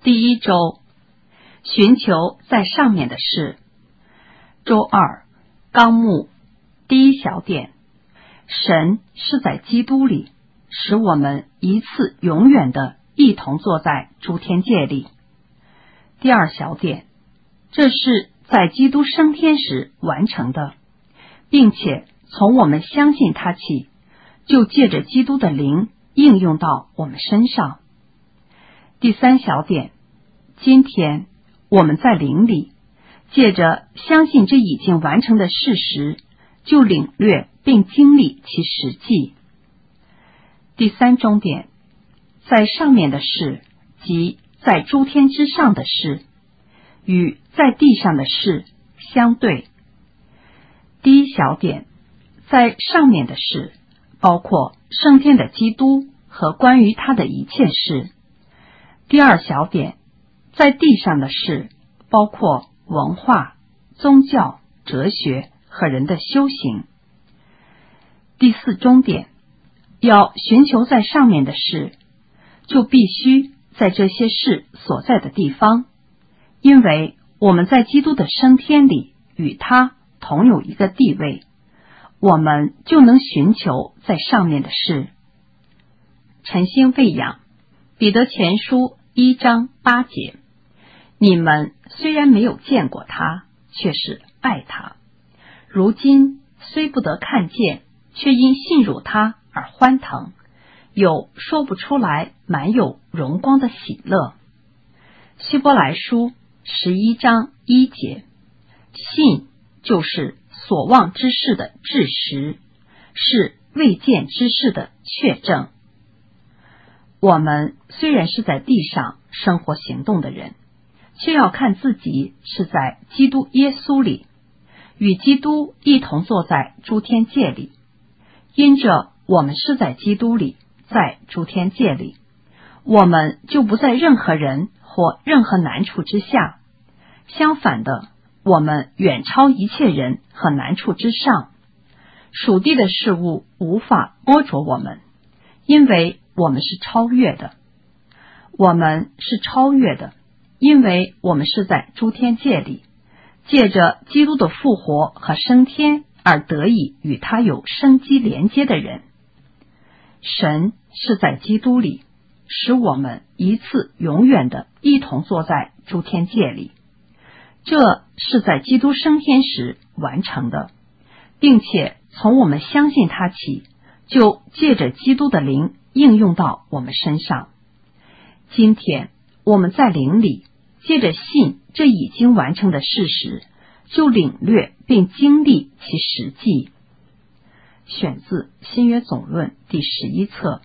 第一周，寻求在上面的事。周二，纲目第一小点，神是在基督里，使我们一次永远的一同坐在诸天界里。第二小点，这是在基督升天时完成的，并且从我们相信他起，就借着基督的灵应用到我们身上。第三小点，今天我们在灵里，借着相信这已经完成的事实，就领略并经历其实际。第三中点，在上面的事，即在诸天之上的事，与在地上的事相对。第一小点，在上面的事，包括升天的基督和关于他的一切事。第二小点，在地上的事，包括文化、宗教、哲学和人的修行。第四中点，要寻求在上面的事，就必须在这些事所在的地方，因为我们在基督的升天里与他同有一个地位，我们就能寻求在上面的事。晨星喂养，彼得前书1章8节，你们虽然没有见过他，却是爱他，如今虽不得看见，却因信入他而欢腾，有说不出来满有荣光的喜乐。希伯来书11章1节，信就是所望之事的知实，是未见之事的确证。我们虽然是在地上生活行动的人，却要看自己是在基督耶稣里，与基督一同坐在诸天界里。因着我们是在基督里，在诸天界里，我们就不在任何人或任何难处之下，相反的，我们远超一切人和难处之上。属地的事物无法摸着我们，因为我们是超越的。我们是超越的，因为我们是在诸天界里，借着基督的复活和升天而得以与他有生机连接的人。神是在基督里，使我们一次永远的一同坐在诸天界里，这是在基督升天时完成的，并且从我们相信他起，就借着基督的灵应用到我们身上。今天我们在灵里，借着信这已经完成的事实，就领略并经历其实际。选自新约总论第11册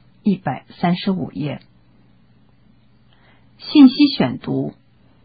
135页。信息选读，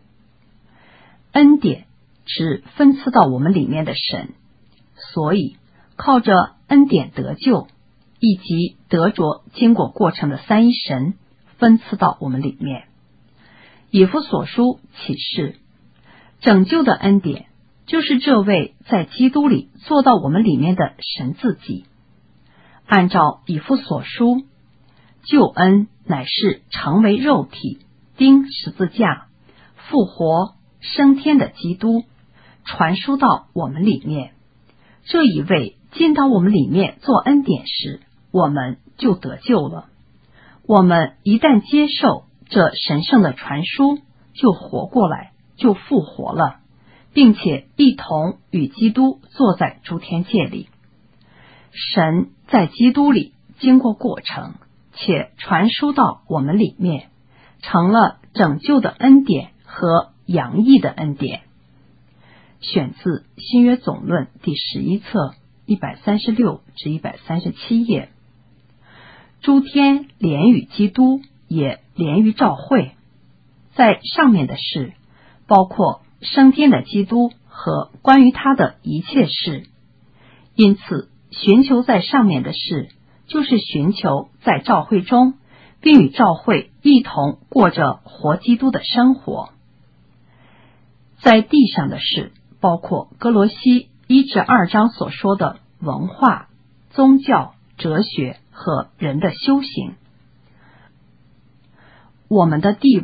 恩典指分赐到我们里面的神，所以靠着恩典得救，以及得着经过过程的三一神分赐到我们里面。以弗所书启示，拯救的恩典就是这位在基督里做到我们里面的神自己。按照以弗所书，救恩乃是成为肉体，钉十字架，复活升天的基督传输到我们里面。这一位进到我们里面做恩典时，我们就得救了。我们一旦接受这神圣的传输，就活过来，就复活了，并且一同与基督坐在诸天界里。神在基督里经过过程，且传输到我们里面，成了拯救的恩典和洋溢的恩典。选自新约总论第11册136至137页。诸天连于基督，也连于召会。在上面的事，包括升天的基督和关于他的一切事。因此寻求在上面的事，就是寻求在召会中，并与召会一同过着活基督的生活。在地上的事，包括哥罗西1至2章所说的文化、宗教、哲学和人的修行。我们的地位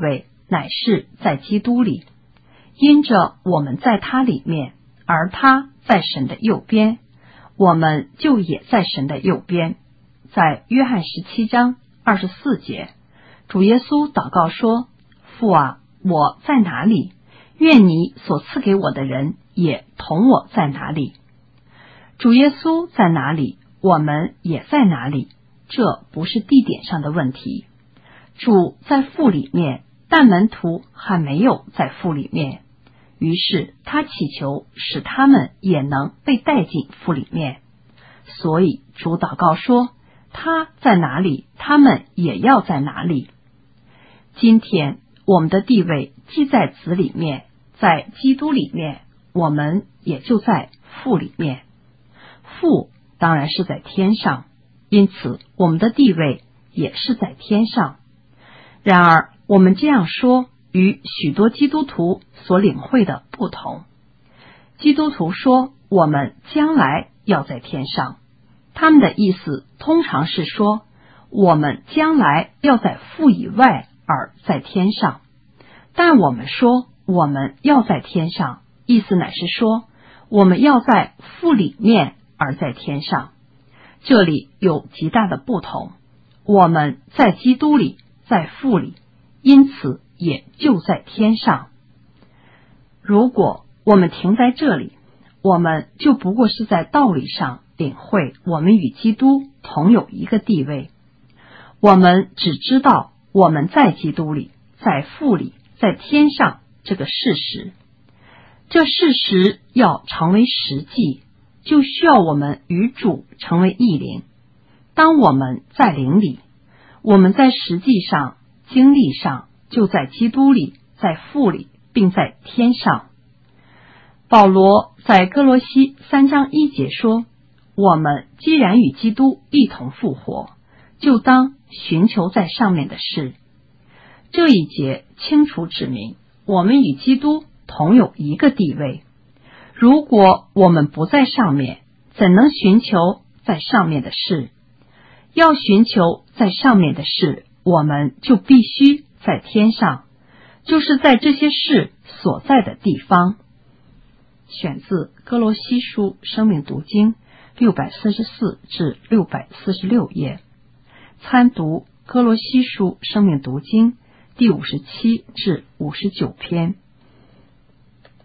乃是在基督里，因着我们在他里面，而他在神的右边，我们就也在神的右边。在约翰17章24节，主耶稣祷告说：父啊，我在哪里？愿你所赐给我的人也同我在哪里。主耶稣在哪里，我们也在哪里，这不是地点上的问题。主在父里面，但门徒还没有在父里面，于是他祈求使他们也能被带进父里面。所以主祷告说，他在哪里，他们也要在哪里。今天我们的地位既在子里面，在基督里面，我们也就在父里面。父当然是在天上，因此我们的地位也是在天上。然而我们这样说与许多基督徒所领会的不同。基督徒说我们将来要在天上，他们的意思通常是说我们将来要在父以外而在天上。但我们说我们要在天上，意思乃是说我们要在父里面而在天上。这里有极大的不同，我们在基督里，在父里，因此也就在天上。如果我们停在这里，我们就不过是在道理上领会我们与基督同有一个地位。我们只知道我们在基督里，在父里，在天上这个事实。这事实要成为实际，就需要我们与主成为一灵。当我们在灵里，我们在实际上、经历上就在基督里，在父里，并在天上。保罗在哥罗西3章1节说，我们既然与基督一同复活，就当寻求在上面的事。这一节清楚指明我们与基督同有一个地位。如果我们不在上面，怎能寻求在上面的事？要寻求在上面的事，我们就必须在天上，就是在这些事所在的地方。选自哥罗西书生命读经644至646页，参读哥罗西书生命读经第57至59篇。